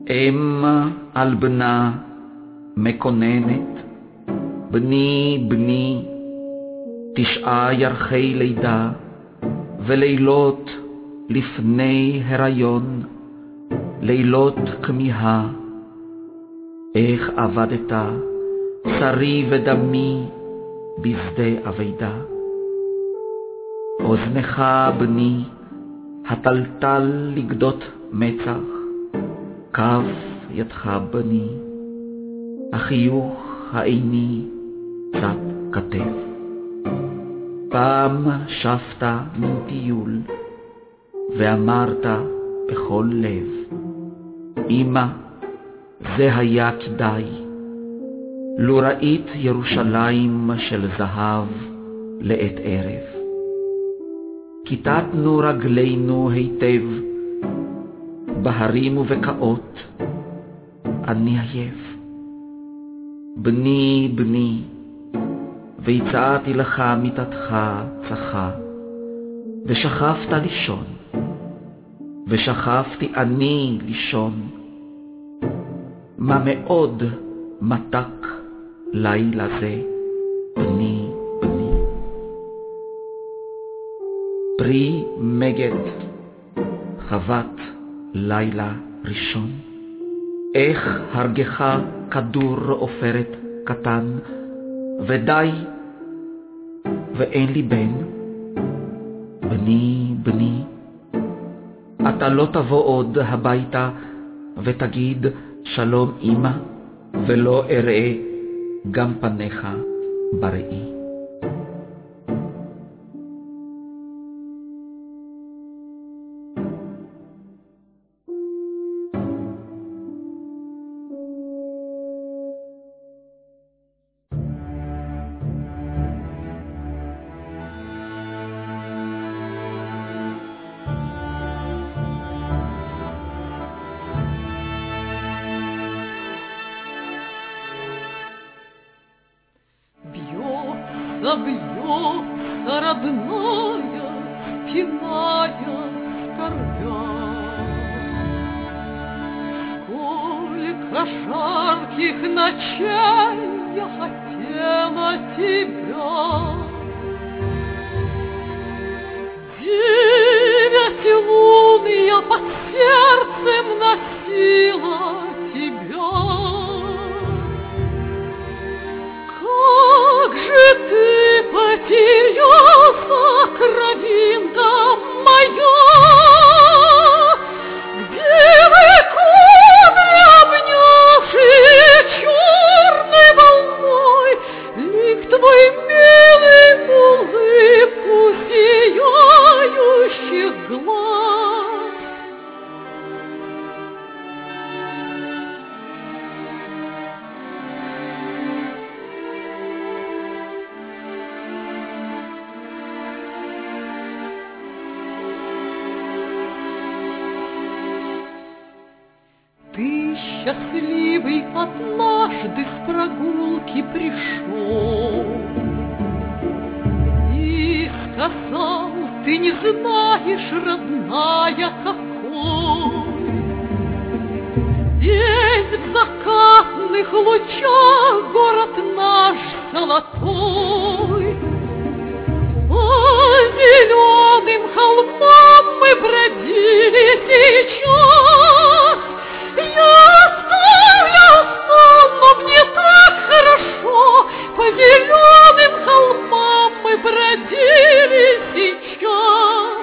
אם על בנה מקוננת, בני בני, 9 ירחי לידה, ולילות לפני הריון, לילות כמיהה. איך עבדת, שרי ודמי, בשדה אבידה. אוזנך בני, הטלטל לגדות מצח, כף ידך בני, החיוך העיני צד כתף. פעם שפת מן טיול, ואמרת בכל לב, אמא, זה היה כדאי, לו ראית ירושלים של זהב לעת ערב. כיתתנו רגלינו היטב, בהרים ובקעות, אני עייף. בני בני, והצעתי לך מיטתך צחה, ושכבת לישון, ושכבתי אני לישון. מה מאוד מתק לילה זה, בני בני. פרי מגד, חוות לילה ראשון. איך הרגך כדור עופרת קטן, ודי, ואין לי בן. בני בני, אתה לא תבוא עוד הביתה ותגיד שלום אמא, ולא אראה גם פניך בראי. Бьется родная, стеная скорбя. Сколько жарких ночей я хотела тебя. 9 лун я под сердцем носила тебя. Как же ты потерялся, кровинка моя, где вы кудри обнявшие черной волной, лик твой милый, улыбку сияющих глаз. Ты счастливый однажды с прогулки пришел и сказал, ты не знаешь, родная, какой. Здесь в закатных лучах город наш золотой. По зеленым холмам мы бродили сейчас. Я устал, но мне так хорошо. По зеленым холмам мы бродили сейчас.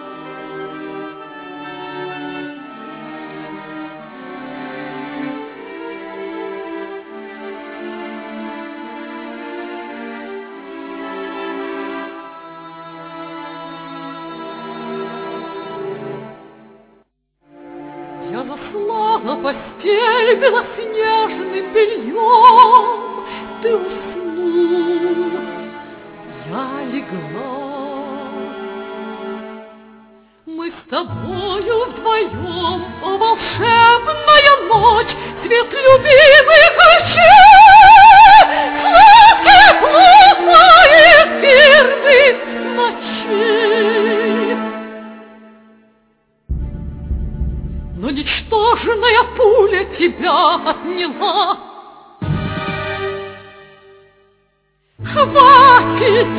Я заслала постель белоснежным бельем, ты уснул, я легла. Мы с тобою вдвоем, о волшебная ночь, свет любимых очей, сладкий плод моих первых ночей. Но ничто ложная пуля тебя отняла. Хватит!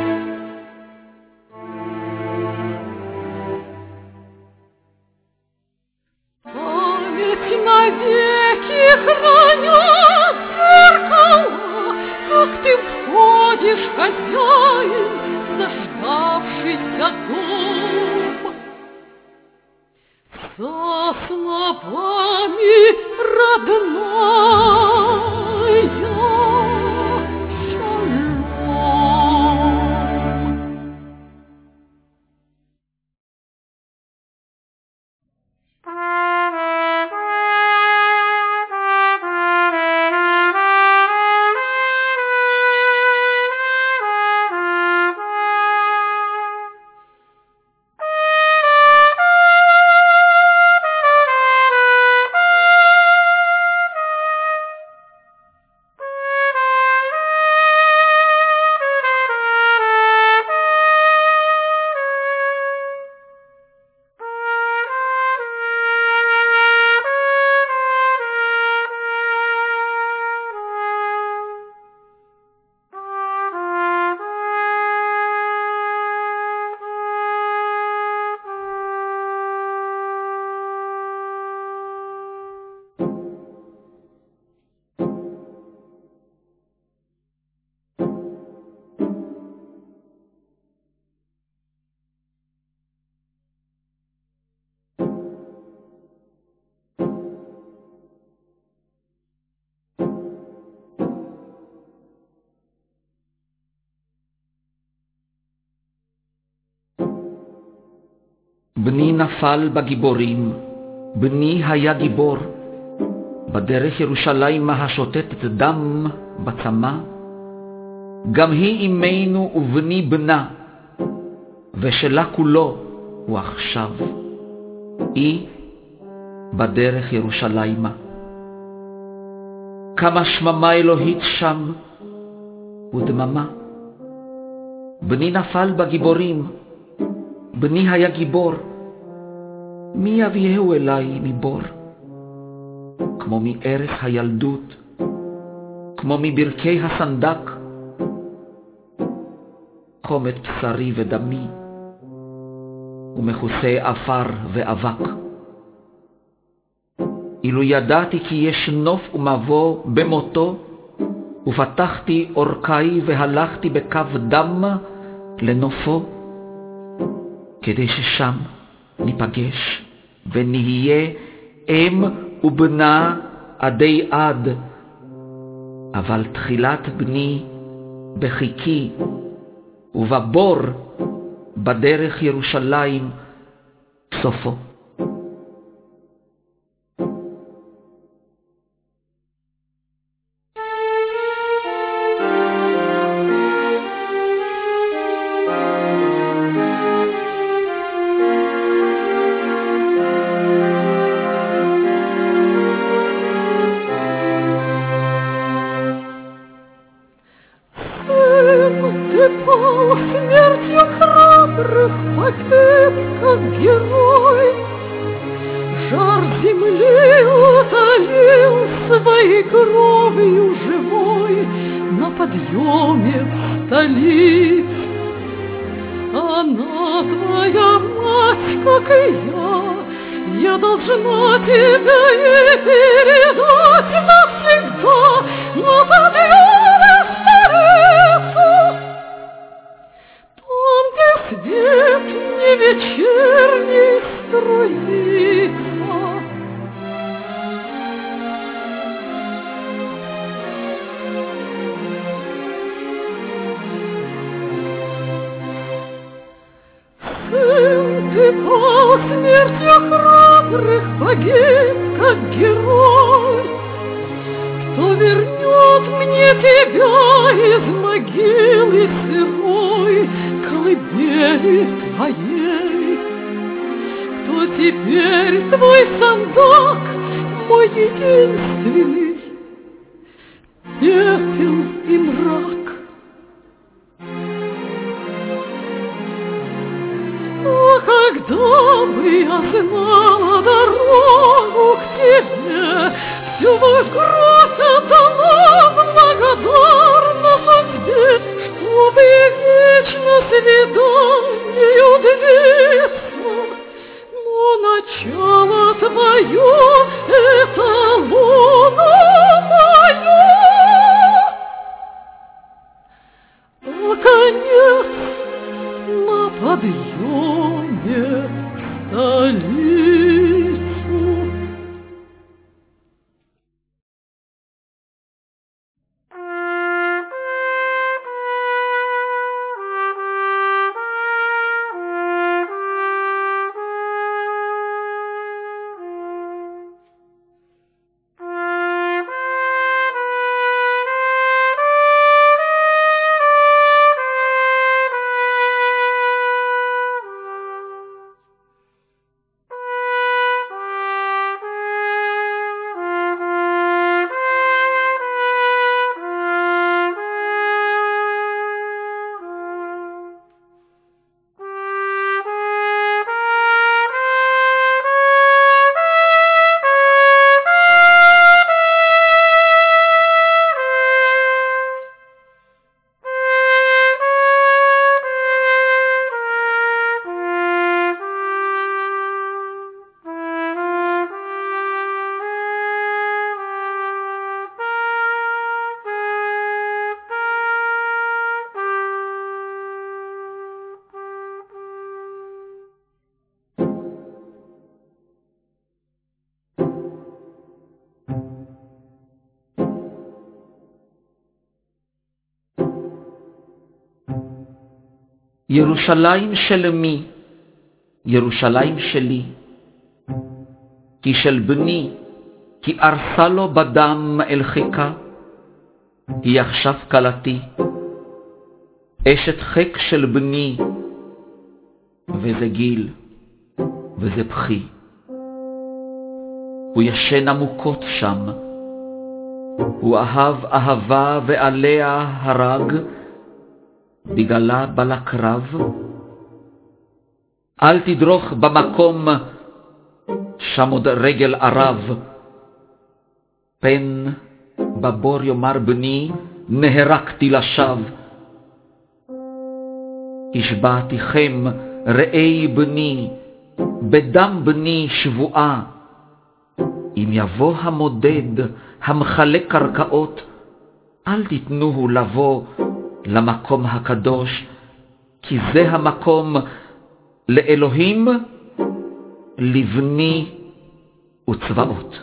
Память навеки хранят зеркала, как ты входишь, хозяин, заждавшийся дом. Со словами родная шалом. בני נפל בגיבורים, בני היה גיבור, בדרך ירושלים השותתת דם בצמא, גם היא אמנו ובני בנה, ושלה כולו הוא עכשיו. היא בדרך ירושלימה. כמה שממה אלוהית שם ודממה. בני נפל בגיבורים, בני היה גיבור, מי יביאהו אליי מבור? כמו מערך הילדות, כמו מברכי הסנדק, חומת בשרי ודמי, ומכוסה עפר ואבק. אילו ידעתי כי יש נוף ומבוא במותו, ופתחתי אורכי והלכתי בקו דם לנופו, כדי ששם ניפגש ונהיה אם ובנה עדי עד. אבל תחילת בני בחיקי, ובבור בדרך ירושלים סופו. Смертью храбрых погиб, как герой. Жар земли утолил своей кровью живой на подъеме столиц. Она твоя мать, как и я должна тебя и передать навсегда на подъеме столицу. Свет не вечерний струится. Сын, ты пал смертью храбрых, погиб как герой. Кто вернет мне тебя из могилы сырой, колыбели твоей? Кто теперь твой сандак, мой единственный, пепел и мрак? О, как Когда бы я знала дорогу к тебе, всю мою кровь отдала благодарна судьбе, чтобы вечно свиданию двигаться. Но начало твое — это луна моя, а конец на подъеме в столицу. ירושלים של מי? ירושלים שלי. כי של בני, כי ארסה לו בדם אל חיכה, היא עכשיו כלתי, אשת חק של בני, וזה גיל, וזה פחי. הוא ישן עמוקות שם, הוא אהב אהבה ועליה הרג, בגלה בא לקרב. אל תדרוך במקום, שם עוד רגל ערב. פן בבור יאמר בני, נהרקתי לשווא. השבעתיכם ראי בני, בדם בני שבועה. אם יבוא המודד, המחלק קרקעות, אל תתנוהו לבוא למקום הקדוש, כי זה המקום לאלוהים, לבני וצבאות.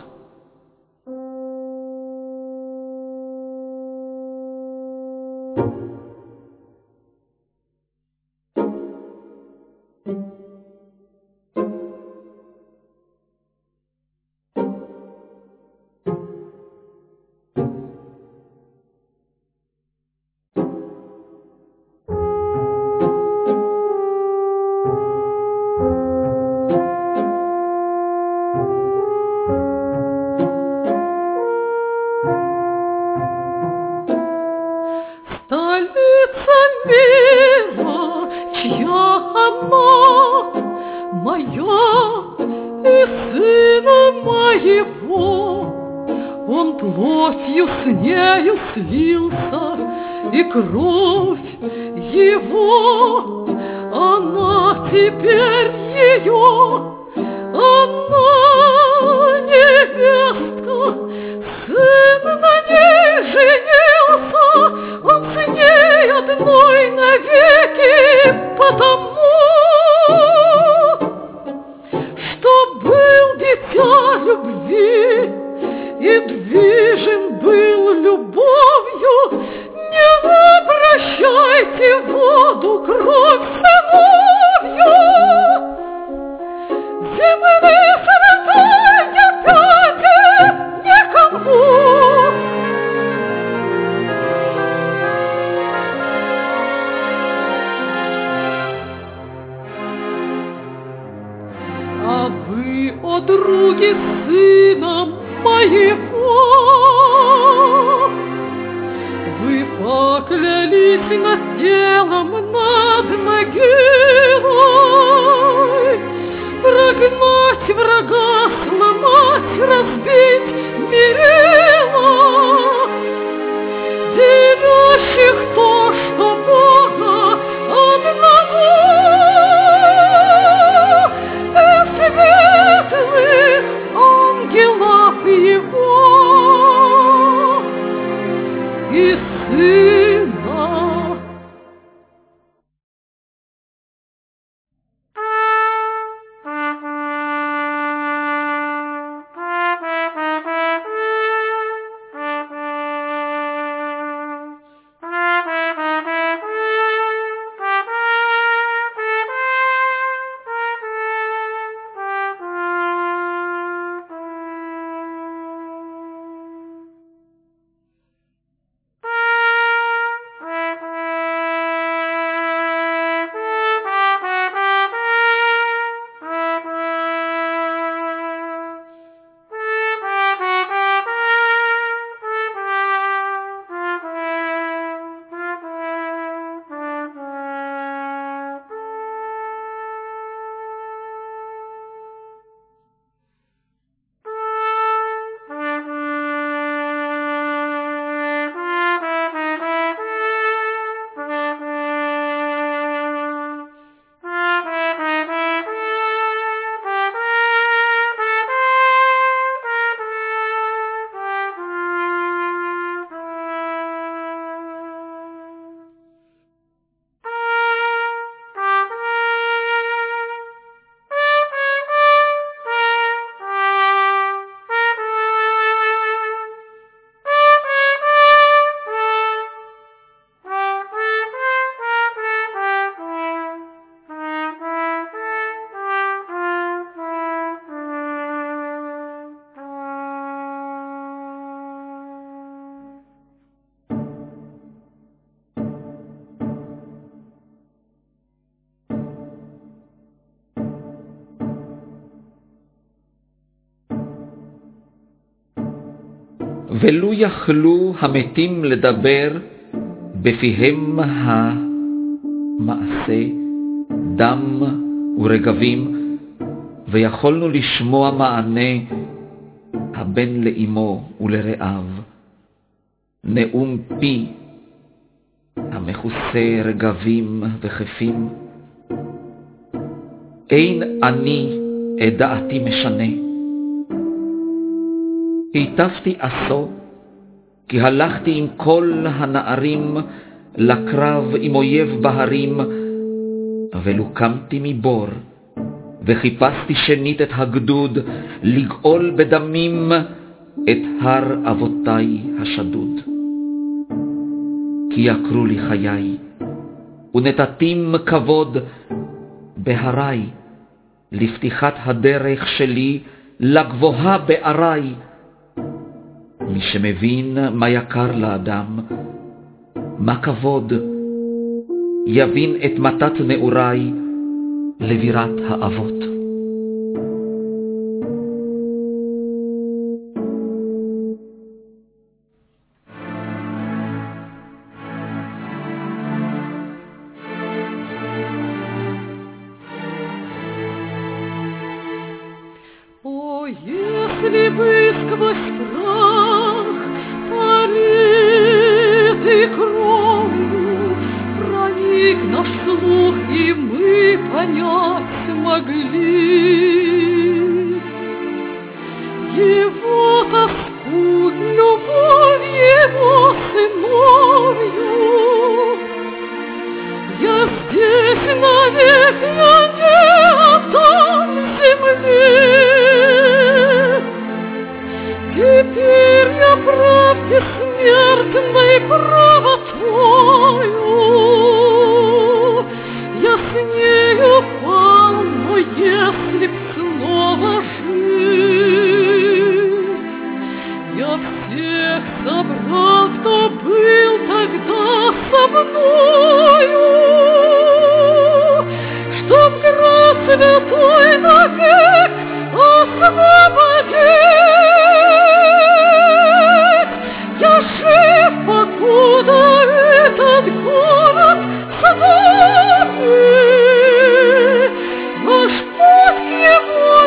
Поклялись над телом, над могилой, изгнать врага, сломать, разбить мерила, делящих то, что Бога одного, и светлых ангелов Его и Сына. ולו יכלו המתים לדבר בפיהם המעשה, דם ורגבים, ויכולנו לשמוע מענה הבן לאמו ולרעיו, נאום פי המכוסה רגבים וחפים. אין אני את דעתי משנה, היטבתי עשו, כי הלכתי עם כל הנערים לקרב עם אויב בהרים, ולוקמתי מבור, וחיפשתי שנית את הגדוד, לגאול בדמים את הר אבותיי השדוד. כי יקרו לי חיי, ונתתים כבוד בהרי, לפתיחת הדרך שלי לגבוהה בערי. מי שמבין מה יקר לאדם, מה כבוד, יבין את מתת נעוריי לבירת האבות. О, если бы сквозь прах, политый кровью, проник наш слух, и мы понять могли его тоску, любовь его сыновью. Я здесь навек, я не отдам земли. Теперь я правде смертной правотою, я с нею пал, но если б снова жил, я всех собрал, кто был тогда со мною, чтоб град святой навек освободить. Я жив, покуда этот город с нами, наш путь к его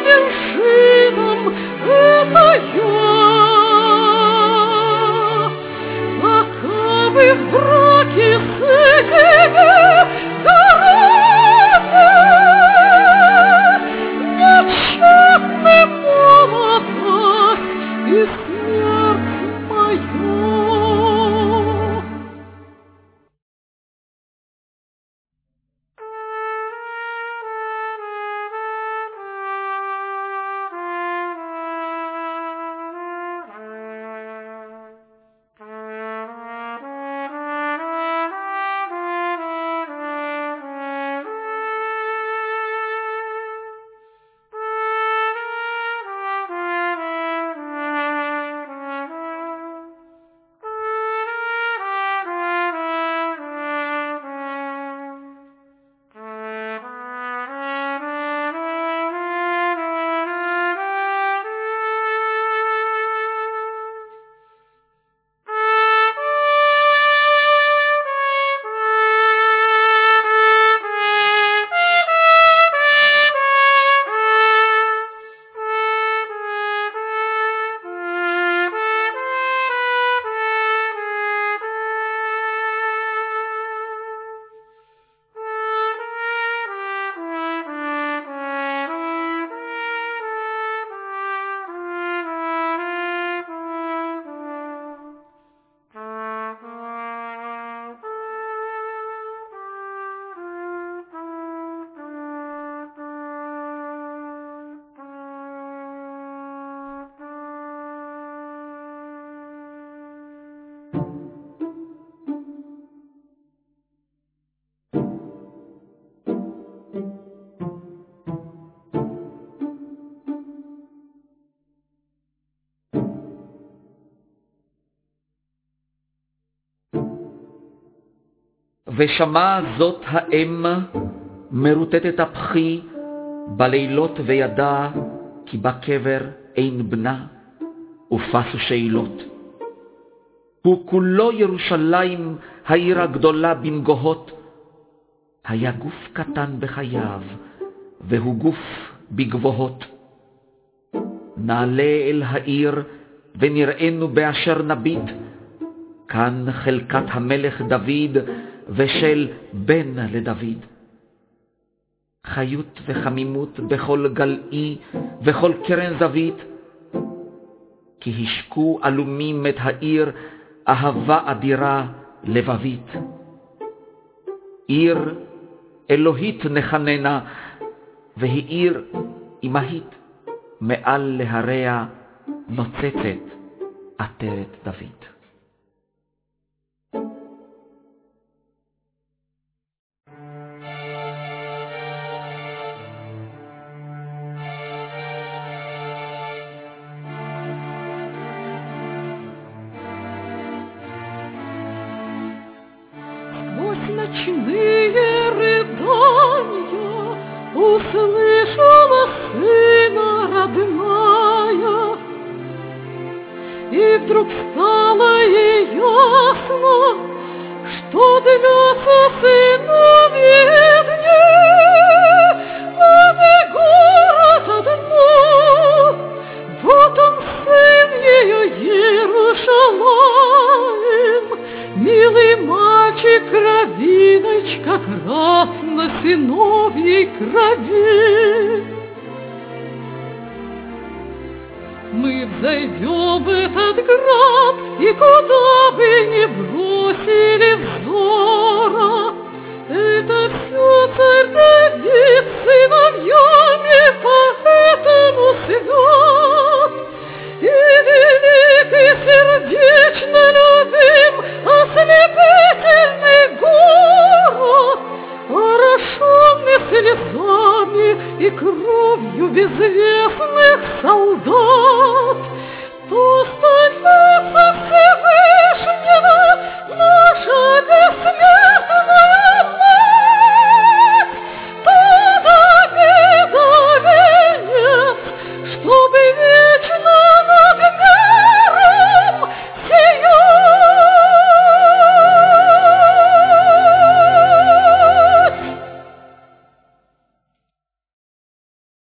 ושמע זאת האם מרוטטת הבכי בלילות וידע כי בקבר אין בנה ופסו שאלות. הוא כולו ירושלים העיר הגדולה במגוהות. היה גוף קטן בחייו והוא גוף בגבוהות. נעלה אל העיר ונראינו באשר נביט. כאן חלקת המלך דוד ושל בן לדוד. חיות וחמימות בכל גלעי וכל קרן זווית. כי השקו אלומים את העיר אהבה אדירה לבבית. עיר אלוהית נחננה, והיא עיר אמהית, מעל להריה נוצצת עטרת דוד. Ночные рыдания услышала сына родная, и вдруг стало ей ясно, что длятся сыновьи дни, а не город одно. Вот он, сын ее, Иерушалаим, милый мальчик, кровиночка красно-сыновьей крови. Мы взойдем в этот град, и куда бы ни бросили взора, это все царь Давид сыновьями поэтому свят. И велик, и сердечно любим ослепительный город, орошенный слезами и кровью безвестных солдат. То остается